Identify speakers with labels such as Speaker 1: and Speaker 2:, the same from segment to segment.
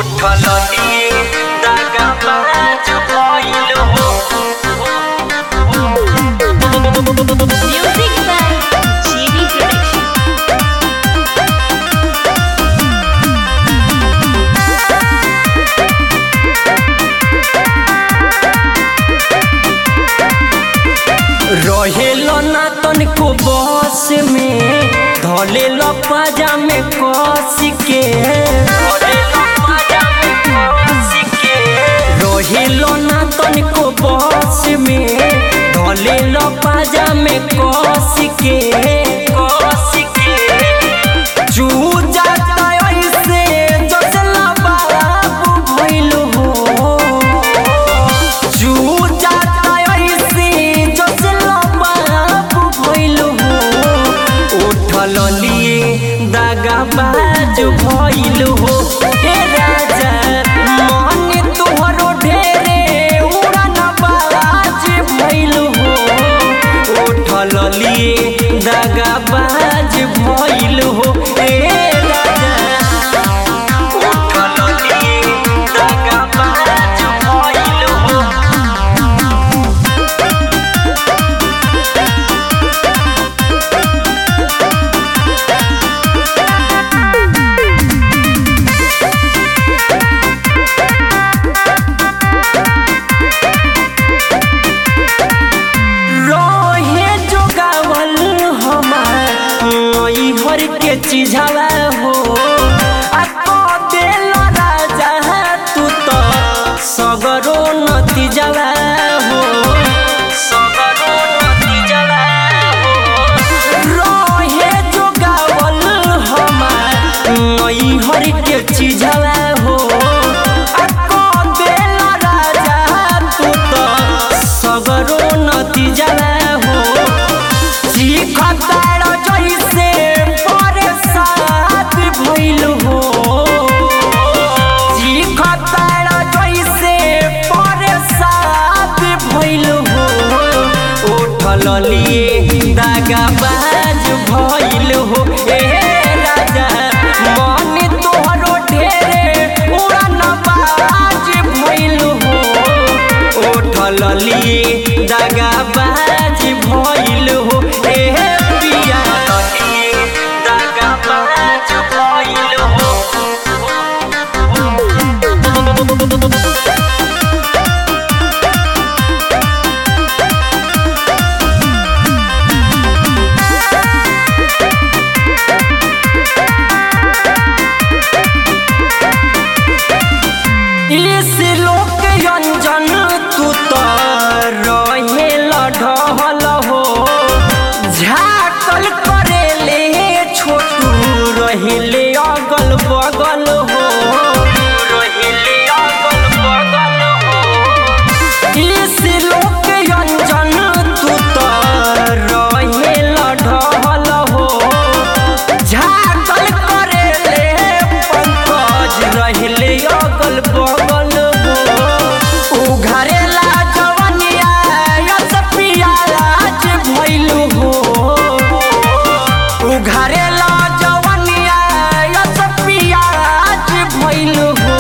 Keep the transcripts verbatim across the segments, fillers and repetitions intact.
Speaker 1: उठलिए दागबाज भइल हो।
Speaker 2: Music by G D Production.
Speaker 1: रहेलो ना तनिको बस में धलेलो पाजा में कस के रहेलो ना तनिको बस में धलेलो पाजा में कस के कस के चू जाता ऐसे जसला बाबू भइल हो। चू जाता ऐसे जसला बाबू भइल हो। उठलिए दागबाज भइल हो। हे राजा मन तोहरो ढेरे उड़न बाज भइल हो। उठलिए दागबाज भइल हो। हे राजा उठलिए दागबाज भइल हो। रोहे जोगावल हमार ई हर के चिझावा हो। आ को देल राजा तू तो सगरो नतीजावा हो। सगरो नतीजावा हो। रोहे जोगावल हमार ई हर के चिझावा हो। आ को देल राजा तू तो सगरो नतीजावा हो। चिखतार जइसे परेशान भइल हो। चिखतार जइसे परेशान भइल हो। उठलिए दागबाज भइल हो। हे राजा मन तोहरो ढेरे उड़न बाज भइल हो। उठलिए दागबाज भइल हो। हे पिया दागबाज भइल हो। इस लोक अंजन तू तो रहेल ढहल हो। झाकल करेले छोटू रहेले अगल बगल हो। रहेले अगल बगल हो। इस लोक अंजन तू तो रहेल ढहल हो। झाकल करेले पंकज रहेले अगल बगल हो। उघारेला जवनिया यस पियाज भइल हो। उघारेला जवनिया यस पियाज भइल हो।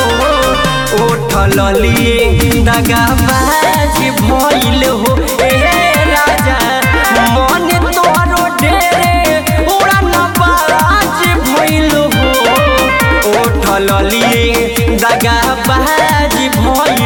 Speaker 1: उठलिए दागबाज भइल हो। हे राजा मन तोहरो ढेरे उड़न बाज भइल हो। उठलिए दागबाज भइल